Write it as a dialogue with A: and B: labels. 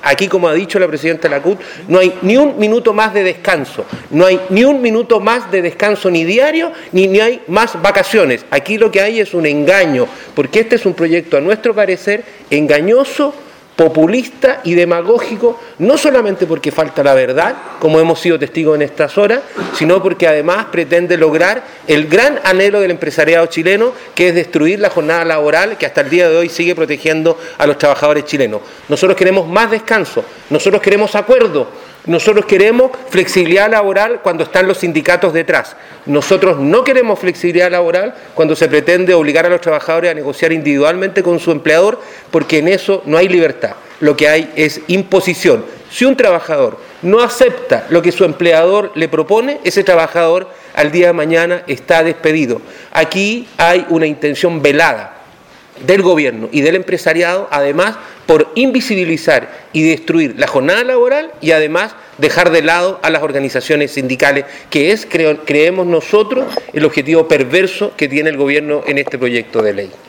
A: Aquí, como ha dicho la presidenta de la CUT, no hay ni un minuto más de descanso, no hay ni un minuto más de descanso ni diario, ni hay más vacaciones. Aquí lo que hay es un engaño, porque este es un proyecto, a nuestro parecer, engañoso, populista y demagógico, no solamente porque falta la verdad, como hemos sido testigos en estas horas, sino porque además pretende lograr el gran anhelo del empresariado chileno, que es destruir la jornada laboral que hasta el día de hoy sigue protegiendo a los trabajadores chilenos. Nosotros queremos más descanso, nosotros queremos acuerdo, nosotros queremos flexibilidad laboral cuando están los sindicatos detrás. Nosotros no queremos flexibilidad laboral cuando se pretende obligar a los trabajadores a negociar individualmente con su empleador, porque en eso no hay libertad. Lo que hay es imposición. Si un trabajador no acepta lo que su empleador le propone, ese trabajador al día de mañana está despedido. Aquí hay una intención velada del gobierno y del empresariado, además, por invisibilizar y destruir la jornada laboral y además dejar de lado a las organizaciones sindicales, que es, creemos nosotros, el objetivo perverso que tiene el gobierno en este proyecto de ley.